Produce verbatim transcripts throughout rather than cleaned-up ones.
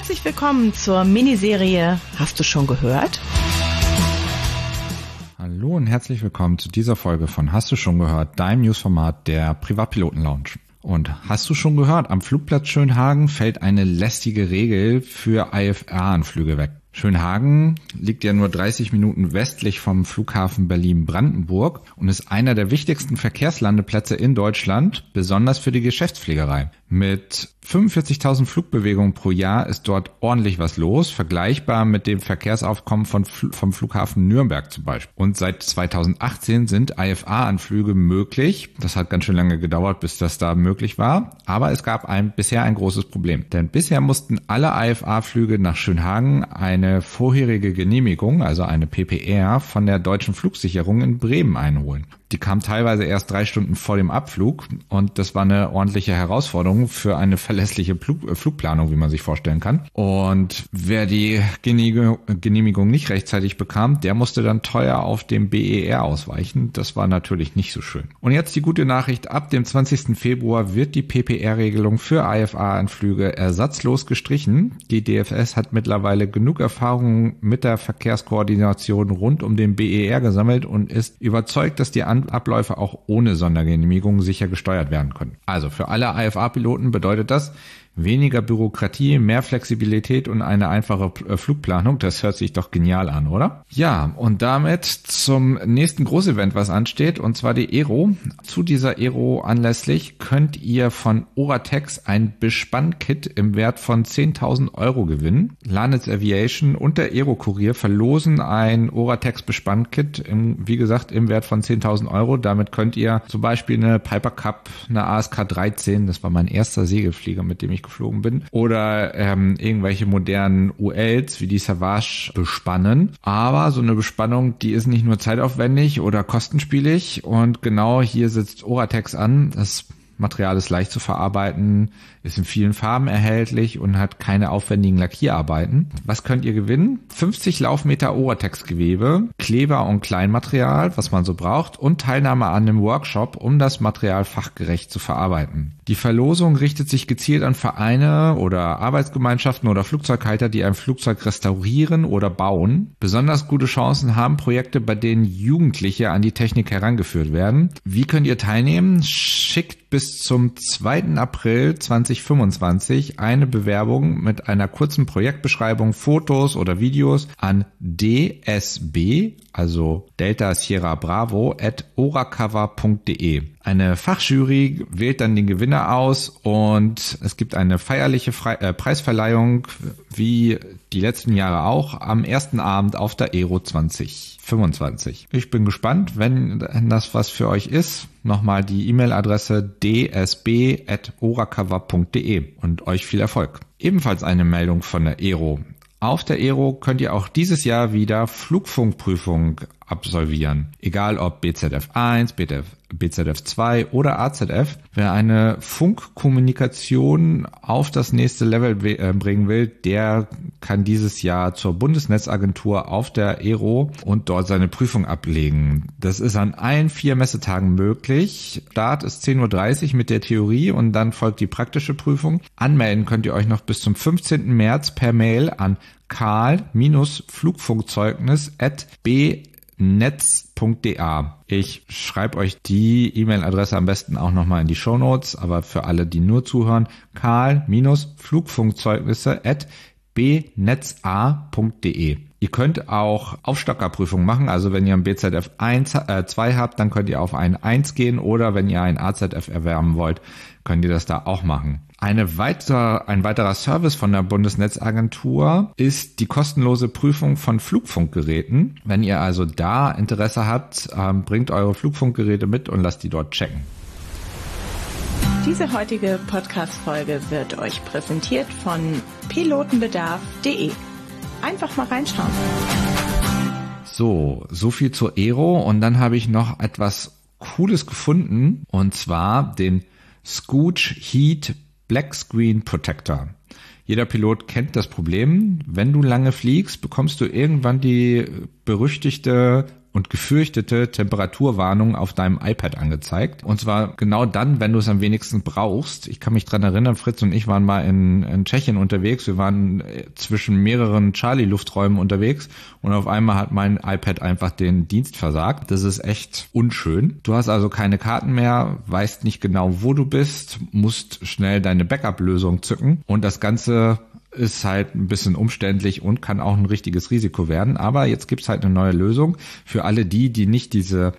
Herzlich willkommen zur Miniserie Hast du schon gehört? Hallo und herzlich willkommen zu dieser Folge von Hast du schon gehört, deinem Newsformat der Privatpiloten-Lounge. Und hast du schon gehört, am Flugplatz Schönhagen fällt eine lästige Regel für I F R-Anflüge weg. Schönhagen liegt ja nur dreißig Minuten westlich vom Flughafen Berlin-Brandenburg und ist einer der wichtigsten Verkehrslandeplätze in Deutschland, besonders für die Geschäftsfliegerei. Mit fünfundvierzigtausend Flugbewegungen pro Jahr ist dort ordentlich was los, vergleichbar mit dem Verkehrsaufkommen von, vom Flughafen Nürnberg zum Beispiel. Und seit zweitausendachtzehn sind I F R-Anflüge möglich. Das hat ganz schön lange gedauert, bis das da möglich war. Aber es gab ein, bisher ein großes Problem. Denn bisher mussten alle I F R-Flüge nach Schönhagen eine vorherige Genehmigung, also eine P P R, von der Deutschen Flugsicherung in Bremen einholen. Die kam teilweise erst drei Stunden vor dem Abflug und das war eine ordentliche Herausforderung für eine verlässliche Flug, Flugplanung, wie man sich vorstellen kann. Und wer die Genehmigung nicht rechtzeitig bekam, der musste dann teuer auf dem B E R ausweichen. Das war natürlich nicht so schön. Und jetzt die gute Nachricht, ab dem zwanzigsten Februar wird die P P R-Regelung für I F R-Anflüge ersatzlos gestrichen. Die D F S hat mittlerweile genug Erfahrung mit der Verkehrskoordination rund um den B E R gesammelt und ist überzeugt, dass die Abläufe auch ohne Sondergenehmigung sicher gesteuert werden können. Also für alle I F R-Piloten bedeutet das weniger Bürokratie, mehr Flexibilität und eine einfache Flugplanung. Das hört sich doch genial an, oder? Ja, und damit zum nächsten Großevent, was ansteht, und zwar die Aero. Zu dieser Aero anlässlich könnt ihr von Oratex ein Bespannkit im Wert von zehntausend Euro gewinnen. Lanitz Aviation und der Aero-Kurier verlosen ein Oratex Bespannkit, im, wie gesagt, im Wert von zehntausend Euro. Damit könnt ihr zum Beispiel eine Piper Cup, eine A S K dreizehn, das war mein erster Segelflieger, mit dem ich geflogen bin, oder ähm, irgendwelche modernen U Ls wie die Savage bespannen. Aber so eine Bespannung, die ist nicht nur zeitaufwendig oder kostenspielig, und genau hier sitzt Oratex an. Das Material ist leicht zu verarbeiten, ist in vielen Farben erhältlich und hat keine aufwendigen Lackierarbeiten. Was könnt ihr gewinnen? fünfzig Laufmeter Oratex-Gewebe, Kleber und Kleinmaterial, was man so braucht, und Teilnahme an einem Workshop, um das Material fachgerecht zu verarbeiten. Die Verlosung richtet sich gezielt an Vereine oder Arbeitsgemeinschaften oder Flugzeughalter, die ein Flugzeug restaurieren oder bauen. Besonders gute Chancen haben Projekte, bei denen Jugendliche an die Technik herangeführt werden. Wie könnt ihr teilnehmen? Schickt bis zum zweiten April zweitausendfünfundzwanzig eine Bewerbung mit einer kurzen Projektbeschreibung, Fotos oder Videos an d s b, also Delta Sierra Bravo, at oracover punkt de. Eine Fachjury wählt dann den Gewinner aus und es gibt eine feierliche Fre- äh, Preisverleihung, wie die letzten Jahre auch, am ersten Abend auf der Aero zweitausendfünfundzwanzig. Ich bin gespannt, wenn das was für euch ist. Nochmal die E-Mail-Adresse d s b at oracover punkt de und euch viel Erfolg. Ebenfalls eine Meldung von der Aero. Auf der Aero könnt ihr auch dieses Jahr wieder Flugfunkprüfung absolvieren. Egal ob B Z F eins, B Z F zwei oder A Z F. Wer eine Funkkommunikation auf das nächste Level bringen will, der kann dieses Jahr zur Bundesnetzagentur auf der Aero und dort seine Prüfung ablegen. Das ist an allen vier Messetagen möglich. Start ist zehn Uhr dreißig mit der Theorie und dann folgt die praktische Prüfung. Anmelden könnt ihr euch noch bis zum fünfzehnten März per Mail an karl-flugfunkzeugnis at b netz punkt d a. Ich schreibe euch die E-Mail-Adresse am besten auch nochmal in die Shownotes, aber für alle, die nur zuhören, karl-flugfunkzeugnisse at b netz a punkt de. Ihr könnt auch Aufstockerprüfungen machen, also wenn ihr ein B Z F eins, äh, zwei habt, dann könnt ihr auf ein eins gehen, oder wenn ihr ein A Z F erwerben wollt, könnt ihr das da auch machen. Eine weitere, ein weiterer Service von der Bundesnetzagentur ist die kostenlose Prüfung von Flugfunkgeräten. Wenn ihr also da Interesse habt, ähm, bringt eure Flugfunkgeräte mit und lasst die dort checken. Diese heutige Podcast-Folge wird euch präsentiert von pilotenbedarf punkt de. Einfach mal reinschauen. So, so viel zur Aero, und dann habe ich noch etwas Cooles gefunden, und zwar den Scooch Heat Black Screen Protector. Jeder Pilot kennt das Problem. Wenn du lange fliegst, bekommst du irgendwann die berüchtigte und gefürchtete Temperaturwarnungen auf deinem iPad angezeigt. Und zwar genau dann, wenn du es am wenigsten brauchst. Ich kann mich dran erinnern, Fritz und ich waren mal in, in Tschechien unterwegs. Wir waren zwischen mehreren Charlie-Lufträumen unterwegs und auf einmal hat mein iPad einfach den Dienst versagt. Das ist echt unschön. Du hast also keine Karten mehr, weißt nicht genau, wo du bist, musst schnell deine Backup-Lösung zücken und das Ganze ist halt ein bisschen umständlich und kann auch ein richtiges Risiko werden. Aber jetzt gibt's halt eine neue Lösung für alle die, die nicht diese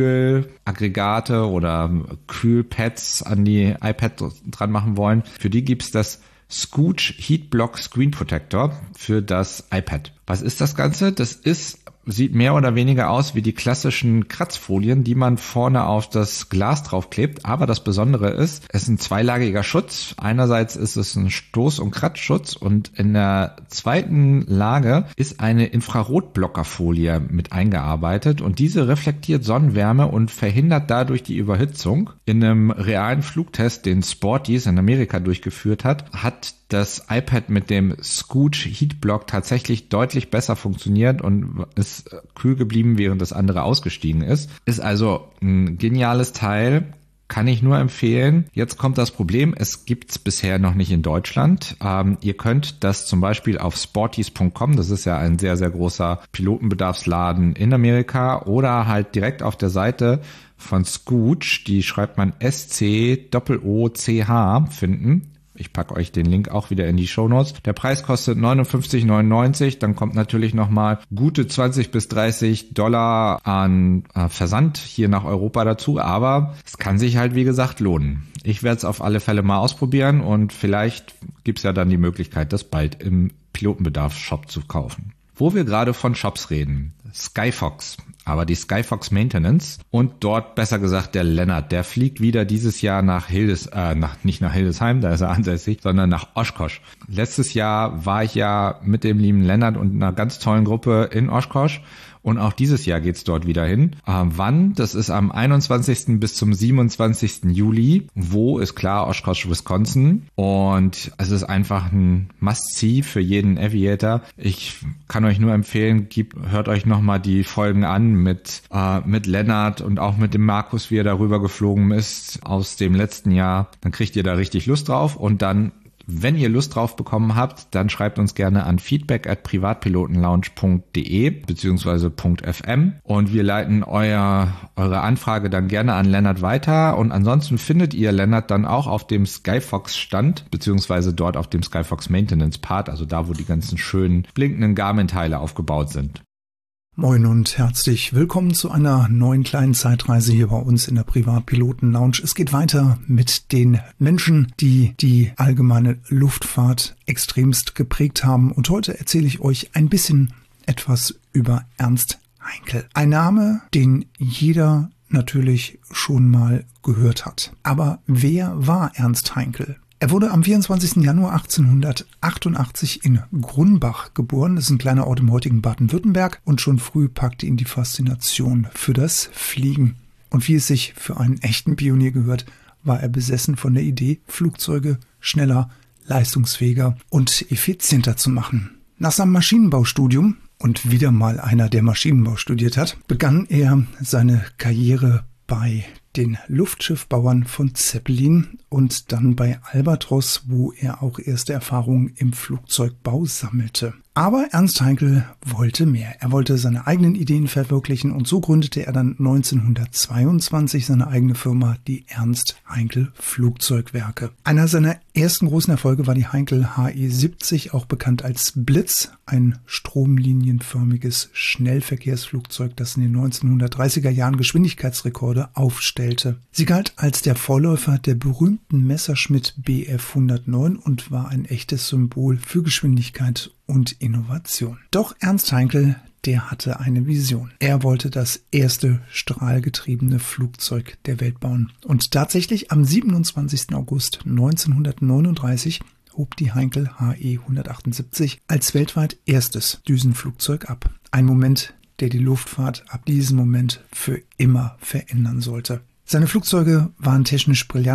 Kühlaggregate oder Kühlpads an die iPad dran machen wollen. Für die gibt's das Scooch Heatblock Screen Protector für das iPad. Was ist das Ganze? Das ist sieht mehr oder weniger aus wie die klassischen Kratzfolien, die man vorne auf das Glas draufklebt. Aber das Besondere ist, es ist ein zweilagiger Schutz. Einerseits ist es ein Stoß- und Kratzschutz und in der zweiten Lage ist eine Infrarotblockerfolie mit eingearbeitet und diese reflektiert Sonnenwärme und verhindert dadurch die Überhitzung. In einem realen Flugtest, den Sporties in Amerika durchgeführt hat, hat das iPad mit dem Scooch Heatblock tatsächlich deutlich besser funktioniert und ist kühl geblieben, während das andere ausgestiegen ist. Ist also ein geniales Teil. Kann ich nur empfehlen. Jetzt kommt das Problem, es gibt's bisher noch nicht in Deutschland. Ähm, ihr könnt das zum Beispiel auf sporties punkt com, das ist ja ein sehr, sehr großer Pilotenbedarfsladen in Amerika, oder halt direkt auf der Seite von Scooch, die schreibt man S C O O C H, finden. Ich packe euch den Link auch wieder in die Shownotes. Der Preis kostet neunundfünfzig neunundneunzig. Dann kommt natürlich nochmal gute zwanzig bis dreißig Dollar an äh, Versand hier nach Europa dazu. Aber es kann sich halt, wie gesagt, lohnen. Ich werde es auf alle Fälle mal ausprobieren und vielleicht gibt's ja dann die Möglichkeit, das bald im Pilotenbedarf-Shop zu kaufen. Wo wir gerade von Shops reden, Skyfox, aber die Skyfox Maintenance und dort besser gesagt der Lennart, der fliegt wieder dieses Jahr nach Hildes, äh, nach, nicht nach Hildesheim, da ist er ansässig, sondern nach Oshkosh. Letztes Jahr war ich ja mit dem lieben Lennart und einer ganz tollen Gruppe in Oshkosh. Und auch dieses Jahr geht's dort wieder hin. Äh, wann? Das ist am einundzwanzigsten bis zum siebenundzwanzigsten Juli. Wo? Ist klar, Oshkosh, Wisconsin. Und es ist einfach ein Must-See für jeden Aviator. Ich kann euch nur empfehlen, gebt, hört euch nochmal die Folgen an mit, äh, mit Lennart und auch mit dem Markus, wie er darüber geflogen ist aus dem letzten Jahr. Dann kriegt ihr da richtig Lust drauf und dann, wenn ihr Lust drauf bekommen habt, dann schreibt uns gerne an feedback at privatpilotenlounge punkt de beziehungsweise .fm und wir leiten euer, eure Anfrage dann gerne an Lennart weiter und ansonsten findet ihr Lennart dann auch auf dem Skyfox Stand beziehungsweise dort auf dem Skyfox Maintenance Part, also da, wo die ganzen schönen blinkenden Garmin-Teile aufgebaut sind. Moin und herzlich willkommen zu einer neuen kleinen Zeitreise hier bei uns in der Privatpiloten-Lounge. Es geht weiter mit den Menschen, die die allgemeine Luftfahrt extremst geprägt haben. Und heute erzähle ich euch ein bisschen etwas über Ernst Haenkel. Ein Name, den jeder natürlich schon mal gehört hat. Aber wer war Ernst Haenkel? Er wurde am vierundzwanzigsten Januar achtzehnhundertachtundachtzig in Grunbach geboren. Das ist ein kleiner Ort im heutigen Baden-Württemberg. Und schon früh packte ihn die Faszination für das Fliegen. Und wie es sich für einen echten Pionier gehört, war er besessen von der Idee, Flugzeuge schneller, leistungsfähiger und effizienter zu machen. Nach seinem Maschinenbaustudium, und wieder mal einer, der Maschinenbau studiert hat, begann er seine Karriere bei den Luftschiffbauern von Zeppelin und dann bei Albatros, wo er auch erste Erfahrungen im Flugzeugbau sammelte. Aber Ernst Haenkel wollte mehr. Er wollte seine eigenen Ideen verwirklichen und so gründete er dann neunzehnhundertzweiundzwanzig seine eigene Firma, die Ernst Haenkel Flugzeugwerke. Einer seiner ersten großen Erfolge war die Haenkel H E siebzig, auch bekannt als Blitz, ein stromlinienförmiges Schnellverkehrsflugzeug, das in den neunzehnhundertdreißiger Jahren Geschwindigkeitsrekorde aufstellte. Sie galt als der Vorläufer der berühmten Messerschmitt B F hundertneun und war ein echtes Symbol für Geschwindigkeit und Innovation. Doch Ernst Haenkel, der hatte eine Vision. Er wollte das erste strahlgetriebene Flugzeug der Welt bauen. Und tatsächlich am siebenundzwanzigsten August neunzehnhundertneununddreißig hob die Haenkel H E hundertachtundsiebzig als weltweit erstes Düsenflugzeug ab. Ein Moment, der die Luftfahrt ab diesem Moment für immer verändern sollte. Seine Flugzeuge waren technisch brillant,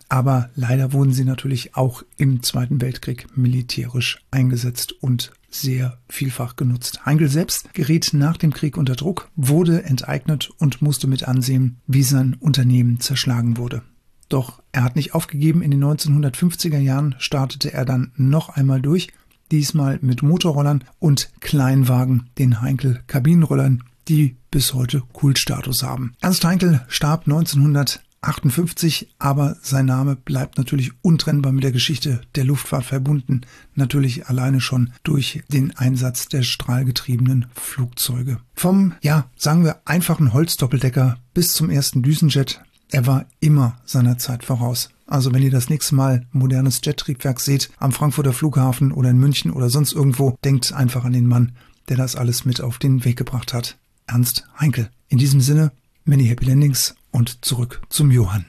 aber leider wurden sie natürlich auch im Zweiten Weltkrieg militärisch eingesetzt und sehr vielfach genutzt. Heinkel selbst geriet nach dem Krieg unter Druck, wurde enteignet und musste mit ansehen, wie sein Unternehmen zerschlagen wurde. Doch er hat nicht aufgegeben. In den neunzehnhundertfünfziger Jahren startete er dann noch einmal durch, diesmal mit Motorrollern und Kleinwagen, den Heinkel-Kabinenrollern, die bis heute Kultstatus haben. Ernst Heinkel starb neunzehnhundertachtundfünfzig, aber sein Name bleibt natürlich untrennbar mit der Geschichte der Luftfahrt verbunden, natürlich alleine schon durch den Einsatz der strahlgetriebenen Flugzeuge. Vom, ja, sagen wir, einfachen Holzdoppeldecker bis zum ersten Düsenjet. Er war immer seiner Zeit voraus. Also wenn ihr das nächste Mal ein modernes Jettriebwerk seht, am Frankfurter Flughafen oder in München oder sonst irgendwo, denkt einfach an den Mann, der das alles mit auf den Weg gebracht hat. Ernst Heinkel. In diesem Sinne, many happy landings und zurück zum Johann.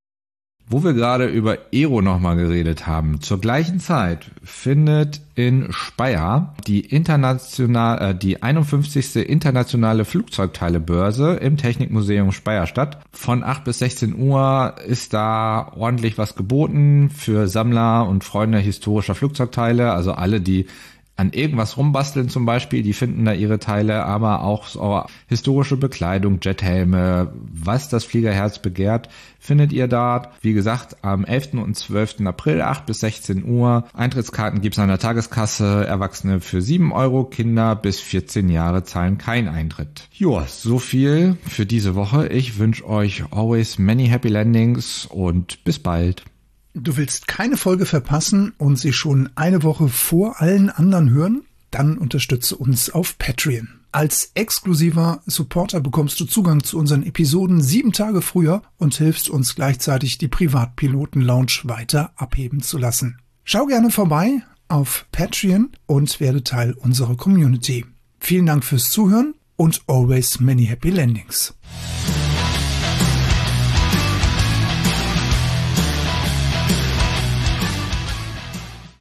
Wo wir gerade über Aero nochmal geredet haben, zur gleichen Zeit findet in Speyer die international, äh, die einundfünfzigste internationale Flugzeugteilebörse im Technikmuseum Speyer statt. Von acht bis sechzehn Uhr ist da ordentlich was geboten für Sammler und Freunde historischer Flugzeugteile, also alle, die an irgendwas rumbasteln zum Beispiel, die finden da ihre Teile, aber auch so historische Bekleidung, Jethelme, was das Fliegerherz begehrt, findet ihr da. Wie gesagt, am elften und zwölften April, acht bis sechzehn Uhr. Eintrittskarten gibt's an der Tageskasse, Erwachsene für sieben Euro, Kinder bis vierzehn Jahre zahlen keinen Eintritt. Joa, so viel für diese Woche. Ich wünsche euch always many happy landings und bis bald. Du willst keine Folge verpassen und sie schon eine Woche vor allen anderen hören? Dann unterstütze uns auf Patreon. Als exklusiver Supporter bekommst du Zugang zu unseren Episoden sieben Tage früher und hilfst uns gleichzeitig, die Privatpiloten-Lounge weiter abheben zu lassen. Schau gerne vorbei auf Patreon und werde Teil unserer Community. Vielen Dank fürs Zuhören und always many happy landings.